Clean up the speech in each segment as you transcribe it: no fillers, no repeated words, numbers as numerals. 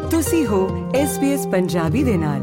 ਤੁਸੀਂ ਹੋ SBS ਪੰਜਾਬੀ ਦੇ ਨਾਲ।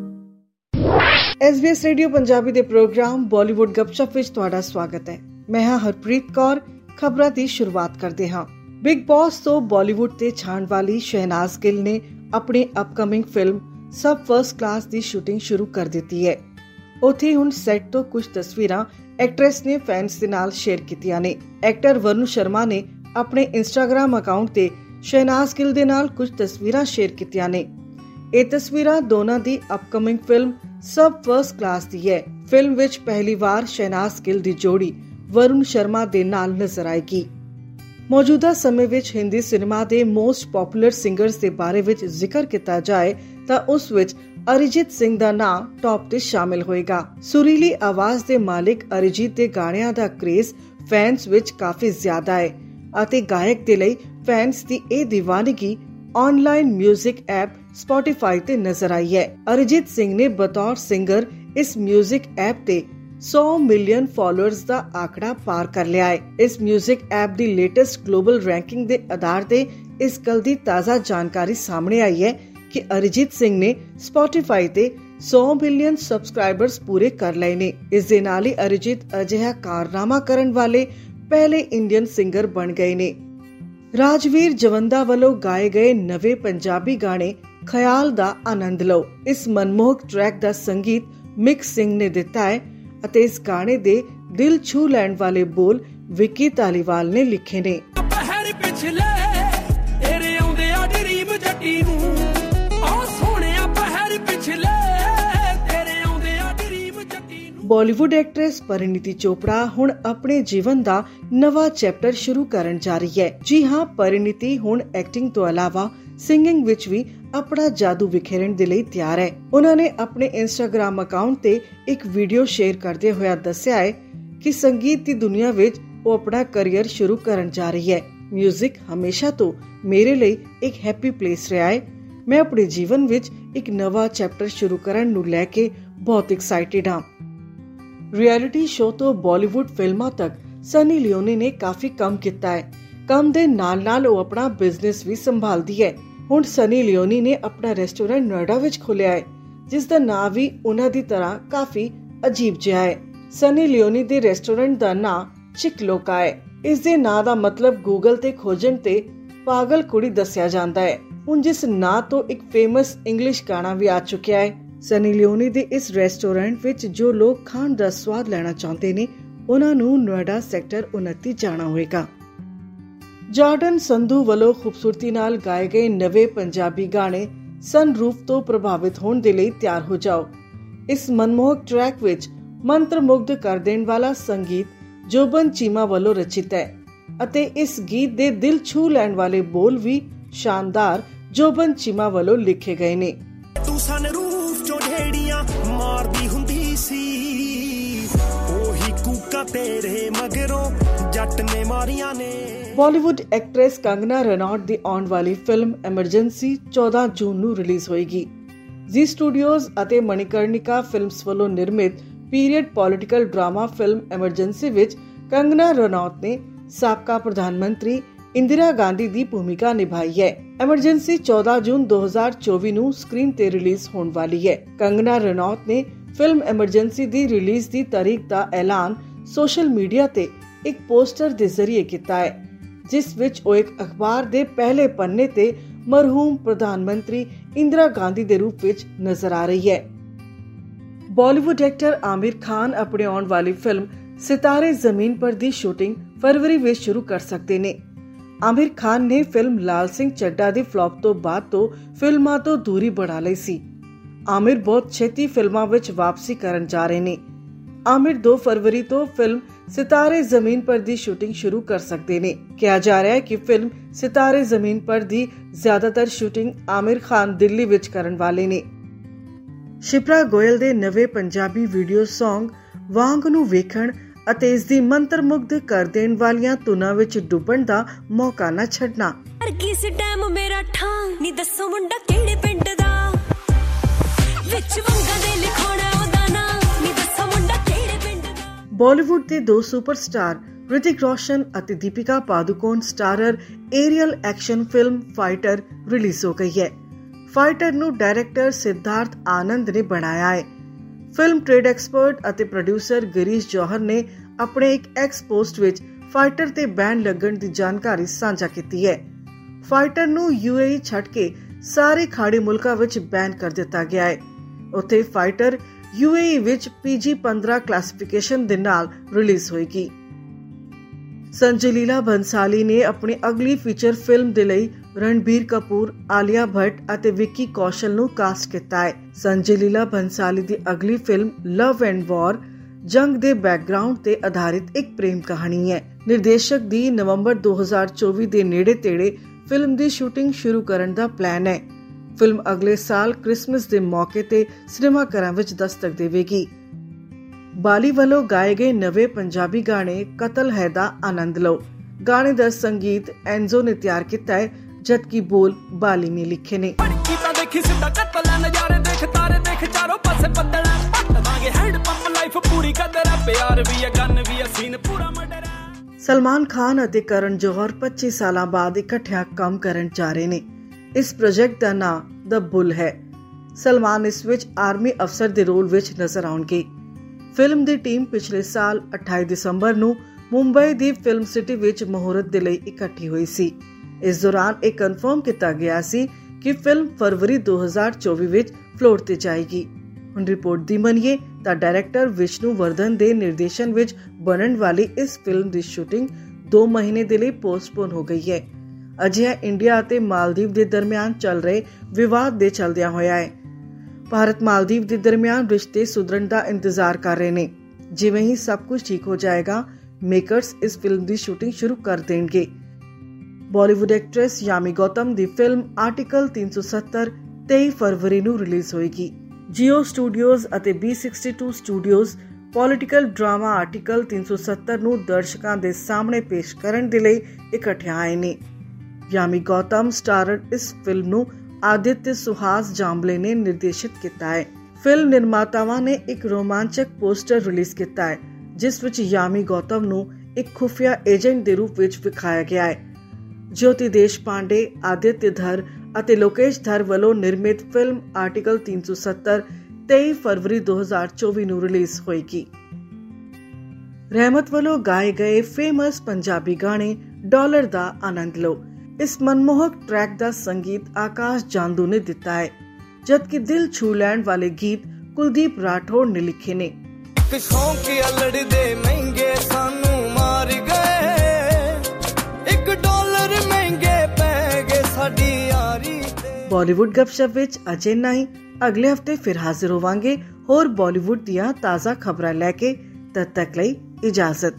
SBS ਰੇਡੀਓ ਪੰਜਾਬੀ ਦੇ ਪ੍ਰੋਗਰਾਮ ਬਾਲੀਵੁੱਡ ਗੱਪਸ਼ਪ ਵਿੱਚ ਤੁਹਾਡਾ ਸਵਾਗਤ ਹੈ। ਮੈਂ ਹਾਂ ਹਰਪ੍ਰੀਤ ਕੌਰ। ਖਬਰਾਂ ਦੀ ਸ਼ੁਰੂਆਤ ਕਰਦੇ ਹਾਂ। ਬਿਗ ਬੌਸ ਤੋਂ ਬਾਲੀਵੁੱਡ ਤੇ ਛਾਣ ਵਾਲੀ ਸ਼ਹਿਨਾਜ਼ ਗਿੱਲ ਨੇ ਆਪਣੀ upcoming film Sab first class ਦੀ ਸ਼ੂਟਿੰਗ ਸ਼ੁਰੂ ਕਰ ਦਿੱਤੀ ਹੈ। ਉੱਥੇ ਹੁਣ ਸੈੱਟ ਤੋਂ ਕੁਝ ਤਸਵੀਰਾਂ ਐਕਟਰੈਸ ਨੇ ਫੈਨਸ ਦੇ ਨਾਲ ਸ਼ੇਅਰ ਕੀਤੀਆਂ ਨੇ। ਐਕਟਰ ਵਰੁਣ ਸ਼ਰਮਾ ਨੇ ਆਪਣੇ ਇੰਸਟਾਗ੍ਰਾਮ ਅਕਾਊਂਟ ਤੇ ਸ਼ਹਿਨਾਜ਼ ਗਿੱਲ ਦੇ ਨਾਲ ਕੁਝ ਤਸਵੀਰਾਂ ਸ਼ੇਅਰ ਕੀਤੀਆਂ ਨੇ। ਇਹ ਤਸਵੀਰਾਂ ਦੋਨਾਂ ਦੀ upcoming film Sab first class ਦੀ ਹੈ। ਫਿਲਮ ਵਿੱਚ ਪਹਿਲੀ ਵਾਰ ਸ਼ਹਿਨਾਜ਼ ਗਿੱਲ ਦੀ ਜੋੜੀ ਵਰੁਣ ਸ਼ਰਮਾ ਦੇ ਨਾਲ ਨਜ਼ਰ ਆਏਗੀ। ਮੌਜੂਦਾ ਸਮੇਂ ਵਿੱਚ ਹਿੰਦੀ ਸਿਨੇਮਾ ਦੇ ਮੋਸਟ ਪਪੂਲਰ ਸਿੰਗਰਸ ਦੇ ਬਾਰੇ ਵਿੱਚ ਜ਼ਿਕਰ ਕੀਤਾ ਜਾਏ ਤਾਂ ਉਸ ਵਿੱਚ ਅਰਿਜੀਤ ਸਿੰਘ ਦਾ ਨਾਮ ਟੌਪ ਤੇ ਸ਼ਾਮਿਲ ਹੋਏਗਾ। ਸੁਰੀਲੀ ਆਵਾਜ਼ ਦੇ ਮਾਲਿਕ ਅਰਿਜੀਤ ਦੇ ਗਾਣਿਆਂ ਦਾ ਕ੍ਰੇਜ਼ ਫੈਨਸ ਵਿੱਚ ਕਾਫੀ ਜ਼ਿਆਦਾ ਹੈ ਅਤੇ ਗਾਇਕ ਦੇ ਲਈ ਫੈਨਸ ਦੀ ਇਹ ਦੀਵਾਨਗੀ ਆਨਲਾਈਨ ਮਿਊਜ਼ਿਕ ਐਪ ਸਪੋਟੀਫਾਈ ਤੇ ਨਜ਼ਰ ਆਈ ਹੈ। ਅਰਿਜੀਤ ਸਿੰਘ ਨੇ ਬਤੌਰ ਸਿੰਗਰ ਇਸ ਮਿਊਜ਼ਿਕ ਐਪ ਤੇ 100 ਮਿਲੀਅਨ ਫਾਲੋਅਰਸ ਦਾ ਆંકੜਾ ਪਾਰ ਕਰ ਲਿਆ ਹੈ। ਇਸ ਮਿਊਜ਼ਿਕ ਐਪ ਦੀ ਲੇਟੈਸਟ ਗਲੋਬਲ ਰੈਂਕਿੰਗ ਦੇ ਆਧਾਰ ਤੇ ਇਸ ਗੱਲ ਦੀ ਤਾਜ਼ਾ ਜਾਣਕਾਰੀ ਸਾਹਮਣੇ ਆਈ ਹੈ ਕਿ ਅਰਿਜੀਤ ਸਿੰਘ ਨੇ ਸਪੋਟੀਫਾਈ ਤੇ 100 ਮਿਲੀਅਨ ਸਬਸਕ੍ਰਾਈਬਰਸ ਪੂਰੇ ਕਰ ਲਏ ਨੇ। ਇਸ ਦੇ ਨਾਲ ਹੀ ਅਰਿਜੀਤ ਅਜਿਹਾ ਕਾਰਨਾਮਾ ਕਰਨ ਵਾਲੇ ਪਹਿਲੇ ਇੰਡੀਅਨ ਸਿੰਗਰ ਬਣ ਗਏ ਨੇ। ਰਾਜਵੀਰ ਜਵੰਦਾ ਵੱਲੋਂ ਗਾਏ ਗਏ ਨਵੇਂ ਪੰਜਾਬੀ ਗਾਣੇ ਖਿਆਲ ਦਾ ਆਨੰਦ ਲਓ। ਇਸ ਮਨਮੋਹਕ ਟਰੈਕ ਦਾ ਸੰਗੀਤ ਮਿਕ ਸਿੰਘ ਨੇ ਦਿੱਤਾ ਹੈ ਅਤੇ ਇਸ ਗਾਣੇ ਦੇ ਦਿਲ ਛੂ ਲੈਣ ਵਾਲੇ ਬੋਲ ਵਿੱਕੀ ਧਾਲੀਵਾਲ ਨੇ ਲਿਖੇ ਨੇ। ਬਾਲੀਵੁੱਡ ਐਕਟਰੈਸ ਪਰਿਨੀਤੀ ਚੋਪੜਾ ਹੁਣ ਆਪਣੇ ਜੀਵਨ ਦਾ ਨਵਾਂ ਚੈਪਟਰ ਸ਼ੁਰੂ ਕਰਨ ਜਾ ਰਹੀ ਹੈ। ਜੀ ਹਾਂ, ਪਰਿਨੀਤੀ ਹੁਣ ਐਕਟਿੰਗ ਤੋਂ ਇਲਾਵਾ ਸਿੰਗਿੰਗ ਵਿੱਚ ਵੀ ਆਪਣਾ ਜਾਦੂ ਵਿਖੇਰਨ ਦੇ ਲਈ ਤਿਆਰ ਹੈ। ਉਹਨਾਂ ਨੇ ਆਪਣੇ ਇੰਸਟਾਗ੍ਰਾਮ ਅਕਾਊਂਟ ਤੇ ਇੱਕ ਵੀਡੀਓ ਸ਼ੇਅਰ ਕਰਦੇ ਹੋਇਆ ਦੱਸਿਆ ਹੈ ਕਿ ਸੰਗੀਤ ਦੀ ਦੁਨੀਆ ਵਿੱਚ ਉਹ ਆਪਣਾ ਕਰੀਅਰ ਸ਼ੁਰੂ ਕਰਨ ਜਾ ਰਹੀ ਹੈ। ਮਿਊਜ਼ਿਕ ਹਮੇਸ਼ਾ ਤੋਂ ਮੇਰੇ ਲਈ ਇੱਕ ਹੈਪੀ ਪਲੇਸ ਰਿਹਾ ਹੈ। ਮੈਂ ਆਪਣੇ ਜੀਵਨ ਵਿੱਚ ਇੱਕ ਨਵਾਂ ਚੈਪਟਰ ਸ਼ੁਰੂ ਕਰਨ ਨੂੰ ਲੈ ਕੇ ਬਹੁਤ ਐਕਸਾਈਟਿਡ ਹਾਂ। ਰਿਐਲਿਟੀ ਸ਼ੋਅ ਤੋਂ ਬਾਲੀਵੁੱਡ ਫਿਲਮਾਂ ਤੱਕ ਸਨੀ ਲਿਓਨੀ ਨੇ ਕਾਫੀ ਕੰਮ ਕੀਤਾ ਹੈ। ਕੰਮ ਦੇ ਨਾਲ ਨਾਲ ਉਹ ਆਪਣਾ ਬਿਜ਼ਨਸ ਵੀ ਸੰਭਾਲਦੀ ਹੈ। ਹੁਣ ਸਨੀ ਲਿਓਨੀ ਨੇ ਆਪਣਾ ਰੈਸਟੋਰੈਂਟ ਨੋਇਡਾ ਵਿੱਚ ਖੋਲਿਆ ਹੈ, ਜਿਸ ਦਾ ਨਾਂ ਵੀ ਉਹਨਾਂ ਦੀ ਤਰ੍ਹਾਂ ਕਾਫੀ ਅਜੀਬ ਜਿਹਾ ਹੈ। ਸਨੀ ਲਿਓਨੀ ਦੇ ਰੈਸਟੋਰੈਂਟ ਦਾ ਨਾਂ ਚਿਕਲੋਕਾ ਹੈ। ਇਸ ਦੇ ਨਾਂ ਦਾ ਮਤਲਬ ਗੂਗਲ ਤੇ ਖੋਜਣ ਤੇ ਪਾਗਲ ਕੁੜੀ ਦੱਸਿਆ ਜਾਂਦਾ ਹੈ। ਹੁਣ ਜਿਸ ਨਾਂ ਤੋਂ ਇੱਕ ਫੇਮਸ ਇੰਗਲਿਸ਼ ਗਾਣਾ ਵੀ ਆ ਚੁੱਕਿਆ ਹੈ। ਸਨੀ ਲਿਓਨੀ ਦੇ ਇਸ ਰੈਸਟੋਰੈਂਟ ਵਿੱਚ ਜੋ ਲੋਕ ਖਾਣ ਦਾ ਸਵਾਦ ਲੈਣਾ ਚਾਹੁੰਦੇ ਨੇ ਉਹਨਾਂ ਨੂੰ ਨੋਇਡਾ ਸੈਕਟਰ 29 ਜਾਣਾ ਹੋਵੇਗਾ। ਜਾਰਡਨ ਸੰਧੂ ਵੱਲੋਂ ਖੂਬਸੂਰਤੀ ਨਾਲ ਗਾਏ ਗਏ ਨਵੇਂ ਪੰਜਾਬੀ ਗਾਣੇ ਸਨਰੂਫ ਤੋਂ ਪ੍ਰਭਾਵਿਤ ਹੋਣ ਦੇ ਲਈ ਤਿਆਰ ਹੋ ਜਾਓ। ਇਸ ਮਨਮੋਹਕ ਟਰੈਕ ਵਿੱਚ ਮੰਤਰਮੁਗਧ ਕਰ ਦੇਣ ਵਾਲਾ ਸੰਗੀਤ ਜੋਬਨ ਚੀਮਾ ਵੱਲੋਂ ਰਚਿਤ ਹੈ ਅਤੇ ਇਸ ਗੀਤ ਦੇ ਦਿਲ ਛੂ ਲੈਣ ਵਾਲੇ ਬੋਲ ਵੀ ਸ਼ਾਨਦਾਰ ਜੋਬਨ ਚੀਮਾ ਵੱਲੋਂ ਲਿਖੇ ਗਏ ਨੇ। ਤੂੰ ਸਨਰੂਫ ਚੋਂ ਢੇੜੀਆਂ ਮਾਰਦੀ ਹੁੰਦੀ ਸੀ, ਉਹੀ ਕੂਕਾ ਤੇਰੇ ਮਗਰੋਂ ਜੱਟ ਨੇ ਮਾਰੀਆਂ ਨੇ। ਬਾਲੀਵੁੱਡ ਐਕਟਰੈਸ ਕੰਗਨਾ ਰਣੌਤ ਦੀ ਆਉਣ ਵਾਲੀ ਫਿਲਮ ਐਮਰਜੈਂਸੀ 14 ਜੂਨ ਨੂੰ ਰਿਲੀਜ਼ ਹੋਏਗੀ। ਜ਼ੀ ਸਟੂਡੀਓਜ਼ ਅਤੇ ਮਣੀਕਰਣਿਕਾ ਫਿਲਮਸ ਵੱਲੋਂ ਨਿਰਮਿਤ period political drama film emergency ਵਿੱਚ ਕੰਗਨਾ ਰਣੌਤ ਨੇ ਸਾਬਕਾ ਪ੍ਰਧਾਨ ਮੰਤਰੀ ਇੰਦਰਾ ਗਾਂਧੀ ਦੀ ਭੂਮਿਕਾ ਨਿਭਾਈ ਹੈ। ਐਮਰਜੈਂਸੀ 14 ਜੂਨ 2024 ਨੂੰ ਸਕਰੀਨ ਤੇ ਰਿਲੀਜ਼ ਹੋਣ ਵਾਲੀ ਹੈ। ਕੰਗਨਾ ਰਣੌਤ ਨੇ ਫਿਲਮ ਐਮਰਜੈਂਸੀ ਦੀ ਰਿਲੀਜ਼ ਦੀ ਤਾਰੀਖ ਦਾ ਐਲਾਨ ਸੋਸ਼ਲ ਮੀਡੀਆ ਤੇ ਇੱਕ ਪੋਸਟਰ ਦੇ ਜ਼ਰੀਏ ਕੀਤਾ ਹੈ, ਜਿਸ ਵਿੱਚ ਉਹ ਇੱਕ ਅਖਬਾਰ ਦੇ ਪਹਿਲੇ ਪੰਨੇ ਤੇ ਮਰਹੂਮ ਪ੍ਰਧਾਨ ਮੰਤਰੀ ਇੰਦਰਾ ਗਾਂਧੀ ਦੇ ਰੂਪ ਵਿੱਚ ਨਜ਼ਰ ਆ ਰਹੀ ਹੈ। ਬਾਲੀਵੁੱਡ ਐਕਟਰ ਆਮਿਰ ਖਾਨ ਆਪਣੇ ਆਉਣ ਵਾਲੀ ਫਿਲਮ ਸਿਤਾਰੇ ਜ਼ਮੀਨ ਪਰ ਦੀ ਸ਼ੂਟਿੰਗ ਫਰਵਰੀ ਵਿੱਚ ਸ਼ੁਰੂ ਕਰ ਸਕਦੇ ਨੇ। ਆਮਿਰ ਖਾਨ ਨੇ ਫਿਲਮ ਲਾਲ ਸਿੰਘ ਚੱਡਾ ਦੀ ਫਲॉप ਤੋਂ ਬਾਅਦ ਤੋਂ ਫਿਲਮਾਂ ਤੋਂ ਦੂਰੀ ਬਣਾ ਲਈ ਸੀ। ਆਮਿਰ ਬਹੁਤ ਛੇਤੀ ਫਿਲਮਾਂ ਵਿੱਚ ਵਾਪਸੀ ਕਰਨ ਜਾ ਰਹੇ ਨੇ। ਆਮਿਰ 2 ਫਰਵਰੀ ਤੋਂ ਫਿਲਮ ਸਿਤਾਰੇ ਜ਼ਮੀਨ ਪਰ ਦੀ ਸ਼ੂਟਿੰਗ ਸ਼ੁਰੂ ਕਰ ਸਕਦੇ ਨੇ। ਕਿਹਾ ਜਾ ਰਿਹਾ ਹੈ ਕਿ ਫਿਲਮ ਸਿਤਾਰੇ ਜ਼ਮੀਨ ਪਰ ਦੀ ਜ਼ਿਆਦਾਤਰ ਸ਼ੂਟਿੰਗ ਆਮਿਰ ਖਾਨ ਦਿੱਲੀ ਵਿੱਚ ਕਰਨ ਵਾਲੇ ਨੇ। ਸ਼ਿਪਰਾ ਗੋਇਲ ਦੇ ਨਵੇਂ ਪੰਜਾਬੀ ਵੀਡੀਓ ਸੌਂਗ ਵਾਂਗ ਨੂੰ ਵੇਖਣ ਅਤੇ ਇਸ ਦੀ ਮੰਤਰਮੁਗਧ ਕਰ ਦੇਣ ਵਾਲੀਆਂ ਧੁਨਾਂ ਵਿੱਚ ਡੁੱਬਣ ਦਾ ਮੌਕਾ ਨਾ ਛੱਡਣਾ। ਕਿਸ ਟਾਈਮ ਮੇਰਾ ਠਾਂ ਨੀ ਦੱਸੋ ਮੁੰਡਾ ਕਿਹੜੇ ਪਿੰਡ ਦਾ, ਵਿੱਚ ਵੰਗਾਂ ਦੇ ਲਿਖਾਉਣਾ ਉਹਦਾ ਨਾਂ ਨੀ ਦੱਸੋ ਮੁੰਡਾ ਕਿਹੜੇ ਪਿੰਡ ਦਾ। ਬਾਲੀਵੁੱਡ ਦੇ 2 ਸੁਪਰਸਟਾਰ ਰਿਤਿਕ ਰੋਸ਼ਨ ਅਤੇ Deepika Padukone starrer aerial action film fighter release ਹੋ ਗਈ ਹੈ। ਫਾਈਟਰ ਨੂੰ ਡਾਇਰੈਕਟਰ ਸਿਧਾਰਥ ਆਨੰਦ ਨੇ ਬਣਾਇਆ ਹੈ। ਫਿਲਮ ਟ੍ਰੇਡ ਐਕਸਪਰਟ ਅਤੇ ਪ੍ਰੋਡਿਊਸਰ ਗਿਰੀਸ਼ ਜੌਹਰ ਨੇ ਆਪਣੇ ਇੱਕ ਐਕਸ ਪੋਸਟ ਵਿੱਚ ਫਾਈਟਰ ਤੇ ਬੈਨ ਲੱਗਣ ਦੀ ਜਾਣਕਾਰੀ ਸਾਂਝਾ ਕੀਤੀ ਹੈ। ਫਾਈਟਰ ਨੂੰ UAE ਛੱਡ ਕੇ ਸਾਰੇ ਖਾੜੀ ਮੁਲਕਾਂ ਵਿੱਚ ਬੈਨ ਕਰ ਦਿੱਤਾ ਗਿਆ ਹੈ। ਉੱਥੇ ਫਾਈਟਰ UAE ਵਿੱਚ PG-15 ਕਲਾਸੀਫਿਕੇਸ਼ਨ ਦੇ ਨਾਲ ਰਿਲੀਜ਼ ਹੋਏਗੀ। ਸੰਜੇ ਲੀਲਾ ਬੰਸਾਲੀ ਨੇ ਆਪਣੀ ਅਗਲੀ ਫੀਚਰ ਫਿਲਮ ਦੇ ਲਈ ਰਣਬੀਰ ਕਪੂਰ, ਆਲੀਆ ਭੱਟ ਅਤੇ ਵਿੱਕੀ ਕੌਸ਼ਲ ਨੂੰ ਕਾਸਟ ਕੀਤਾ ਹੈ। ਸੰਜੇ ਲੀਲਾ ਬੰਸਾਲੀ ਦੀ ਅਗਲੀ ਫਿਲਮ ਲਵ ਐਂਡ ਵਾਰ ਜੰਗ ਦੇ ਬੈਕਗ੍ਰਾਉਂਡ ਤੇ ਆਧਾਰਿਤ ਇੱਕ ਪ੍ਰੇਮ ਕਹਾਣੀ ਹੈ। ਨਿਰਦੇਸ਼ਕ ਦੀ ਨਵੰਬਰ 2024 ਦੇ ਨੇੜੇ-ਤੇੜੇ ਫਿਲਮ ਦੀ ਸ਼ੂਟਿੰਗ ਸ਼ੁਰੂ ਕਰਨ ਦਾ ਪਲਾਨ ਹੈ। ਫਿਲਮ ਅਗਲੇ ਸਾਲ ਕ੍ਰਿਸਮਸ ਦੇ ਮੌਕੇ ਤੇ ਸਿਨੇਮਾ ਘਰਾਂ ਵਿੱਚ ਦਸਤਕ ਦੇਵੇਗੀ। ਬਾਲੀ ਵੱਲੋਂ ਗਾਏ ਗਏ ਨਵੇਂ ਪੰਜਾਬੀ ਗਾਣੇ ਕਤਲ ਹੈ ਦਾ ਆਨੰਦ ਲਓ। ਗਾਣੇ ਦਾ ਸੰਗੀਤ ਐਨਜ਼ੋ ਨੇ ਤਿਆਰ ਕੀਤਾ ਹੈ, ਜਦਕਿ ਬੋਲ ਬਾਲੀ ਨੇ ਲਿਖੇ ਨੇ। ਸਲਮਾਨ ਖਾਨ ਅਤੇ ਕਰਨ ਜੌਹਰ 25 ਸਾਲਾਂ ਬਾਅਦ ਇਕੱਠਿਆਂ ਕੰਮ ਕਰਨ ਜਾ ਰਹੇ ਨੇ। ਇਸ ਪ੍ਰੋਜੈਕਟ ਦਾ ਨਾਮ ਦ ਬੁੱਲ ਹੈ। ਸਲਮਾਨ ਇਸ ਵਿੱਚ ਆਰਮੀ ਅਫਸਰ ਦੇ ਰੋਲ ਵਿੱਚ ਨਜ਼ਰ ਆਉਣਗੇ। ਫਿਲਮ ਦੀ ਟੀਮ ਪਿਛਲੇ ਸਾਲ 28 ਦਸੰਬਰ ਨੂੰ ਮੁੰਬਈ ਦੀ ਫਿਲਮ ਸਿਟੀ ਵਿੱਚ ਮੁਹੂਰਤ ਦੇ ਲਈ ਇਕੱਠੀ ਹੋਈ ਸੀ। ਇਸ ਦੌਰਾਨ ਇਹ ਕਨਫਰਮ ਕੀਤਾ ਗਿਆ ਸੀ ਕਿ ਫਿਲਮ ਫਰਵਰੀ 2024 ਵਿੱਚ ਫਲੋਰ ਤੇ ਜਾਏਗੀ। ਹੁਣ ਰਿਪੋਰਟ ਦੀ ਮੰਨੀਏ ਤਾਂ ਡਾਇਰੈਕਟਰ ਵਿਸ਼ਨੂੰ ਵਰਧਨ ਦੇ ਨਿਰਦੇਸ਼ਨ ਵਿੱਚ ਬਣਨ ਵਾਲੀ ਇਸ ਫਿਲਮ ਦੀ ਸ਼ੂਟਿੰਗ 2 ਮਹੀਨੇ ਦੇ ਲਈ ਪੋਸਟਪੋਨ ਹੋ ਗਈ ਹੈ। ਅਜਿਹਾ ਇੰਡੀਆ ਅਤੇ ਮਾਲਦੀਵ ਦੇ ਦਰਮਿਆਨ ਚੱਲ ਰਹੇ ਵਿਵਾਦ ਦੇ ਚੱਲਦਿਆਂ ਹੋਇਆ ਹੈ। ਭਾਰਤ ਮਾਲਦੀਵ ਦੇ ਦਰਮਿਆਨ ਰਿਸ਼ਤੇ ਸੁਧਰਨ ਦਾ ਇੰਤਜ਼ਾਰ ਕਰ ਰਹੇ ਨੇ। ਜਿਵੇਂ ਹੀ ਸਭ ਕੁਝ ਠੀਕ ਹੋ ਜਾਏਗਾ, ਮੇਕਰਸ ਇਸ ਫਿਲਮ ਦੀ ਸ਼ੂਟਿੰਗ ਸ਼ੁਰੂ ਕਰ ਦੇਣਗੇ। ਬਾਲੀਵੁੱਡ ਐਕਟਰੈਸ ਯਾਮੀ ਗੌਤਮ ਦੀ ਫਿਲਮ ਆਰਟੀਕਲ 370 23 ਫਰਵਰੀ ਨੂੰ ਰਿਲੀਜ਼ ਹੋਏਗੀ। ਜੀਓ ਸਟੂਡੀਓਜ਼ ਅਤੇ B62 studios political drama article 370 ਨੂੰ ਦਰਸ਼ਕਾਂ ਦੇ ਸਾਹਮਣੇ ਪੇਸ਼ ਕਰਨ ਦੇ ਲਈ ਇਕੱਠਿਆਂ ਆਏ ਨੇ। ਯਾਮੀ ਗੌਤਮ ਸਟਾਰਰ ਇਸ ਫਿਲਮ ਨੂੰ ਆਦਿਤਯ ਸੁਹਾਸ ਜਾਂਬਲੇ ਨੇ ਨਿਰਦੇਸ਼ਿਤ ਕੀਤਾ ਹੈ। ਫਿਲਮ ਨਿਰਮਾਤਾਵਾਂ ਨੇ ਇੱਕ ਰੋਮਾਂਚਕ ਪੋਸਟਰ ਰਿਲੀਜ਼ ਕੀਤਾ ਹੈ, ਜਿਸ ਵਿੱਚ ਯਾਮੀ ਗੌਤਮ ਨੂੰ ਇੱਕ ਖੁਫੀਆ ਏਜੰਟ ਦੇ ਰੂਪ ਵਿੱਚ ਵਿਖਾਇਆ ਗਿਆ ਹੈ। ਜੋਤੀ ਦੇਸ਼ਪਾਂਡੇ, ਆਦਿਤਯ ਧਰ ਅਤੇ ਲੋਕੇਸ਼ ਧਰ ਵੱਲੋਂ ਨਿਰਮਿਤ ਫਿਲਮ ਆਰਟੀਕਲ 370 23 ਫਰਵਰੀ 2024 ਨੂੰ ਰਿਲੀਜ਼ ਹੋਏਗੀ। ਰਹਿਮਤ ਵੱਲੋਂ ਗਾਏ ਗਏ ਫੇਮਸ ਪੰਜਾਬੀ ਗਾਣੇ ਡਾਲਰ ਦਾ ਆਨੰਦ ਲਓ। ਇਸ ਮਨਮੋਹਕ ਟਰੈਕ ਦਾ ਸੰਗੀਤ ਆਕਾਸ਼ ਜਾਂਦੂ ਨੇ ਦਿੱਤਾ ਹੈ, ਜਦਕਿ ਦਿਲ ਛੂ ਲੈਣ ਵਾਲੇ ਗੀਤ ਕੁਲਦੀਪ ਰਾਠੌੜ ਨੇ ਲਿਖੇ ਨੇ। ਬਾਲੀਵੁੱਡ ਗੱਪਸ਼ਪ ਵਿੱਚ ਅਜੇ ਇੰਨਾ ਹੀ। ਅਗਲੇ ਹਫਤੇ ਫਿਰ ਹਾਜ਼ਰ ਹੋਵਾਂਗੇ ਹੋਰ ਬਾਲੀਵੁੱਡ ਦੀਆਂ ਤਾਜ਼ਾ ਖਬਰਾਂ ਲੈ ਕੇ। ਤਦ ਤੱਕ ਲਈ ਇਜਾਜ਼ਤ।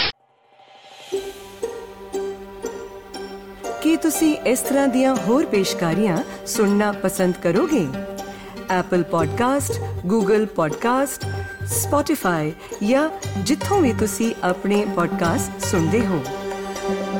ਕੀ ਤੁਸੀਂ ਇਸ ਤਰ੍ਹਾਂ ਦੀਆਂ ਹੋਰ ਪੇਸ਼ਕਾਰੀਆਂ ਸੁਣਨਾ ਪਸੰਦ ਕਰੋਗੇ? Apple podcast, Google podcast, Spotify ਜਾਂ ਜਿੱਥੋਂ ਵੀ ਤੁਸੀਂ ਆਪਣੇ ਪੋਡਕਾਸਟ ਸੁਣਦੇ ਹੋ।